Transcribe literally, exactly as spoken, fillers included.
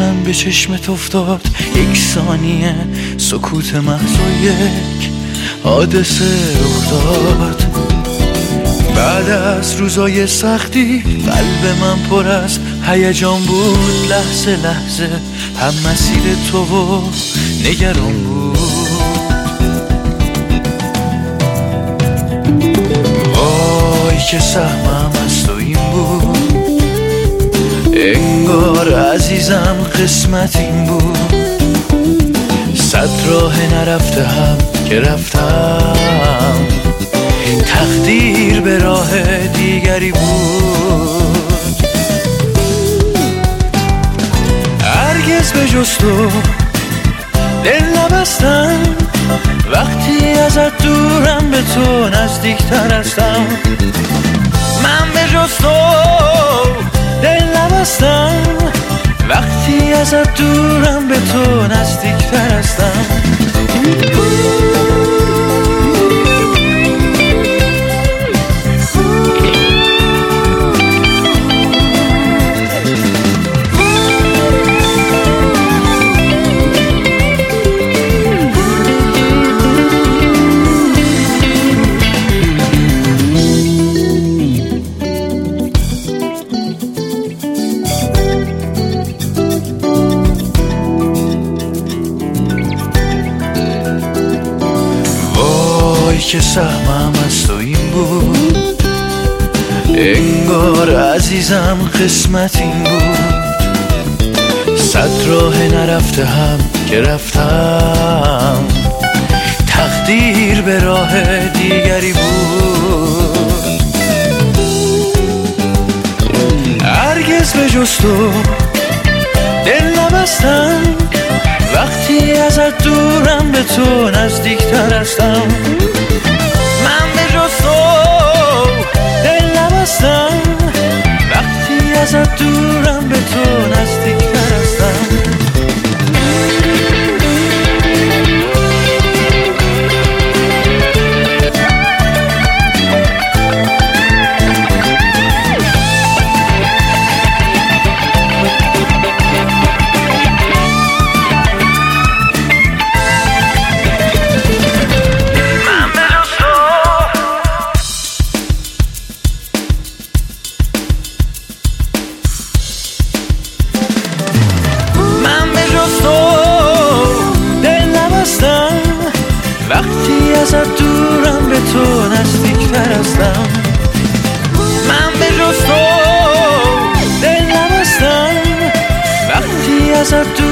چشمم به چشمت افتاد، یک ثانیه سکوت محض و یک حادثه رخ داد. بعد از روزای سختی قلب من پر از هیجان بود، لحظه لحظه هم مسیر تو و نگران بود. وای که سهمم از تو این بود، انگار عزیزم قسمت این بود. صد راه نرفته هم که رفتم، تقدیر به راه دیگری بود. هرگز به جز تو دل نبستم، وقتی ازت دورم به تو نزدیکتر هستم. من به جز تو دل نبستم، وقتی ازت دورم به تو نزدیکتر هستم. که سهمم از تو این بود، انگار عزیزم قسمت این بود. صد راه نرفته هم که رفتم، تقدیر به راه دیگری بود. هرگز به جز تو دل نبستم، وقتی ازت دورم به تو نزدیکتر هستم. من به جز تو دل نبستم، وقتی ازت دورم به تو نزدیکتر هستم. وقتی ازت دورم به تو نزدیکتر هستم. من به جز تو دل نبستم، وقتی ازت دورم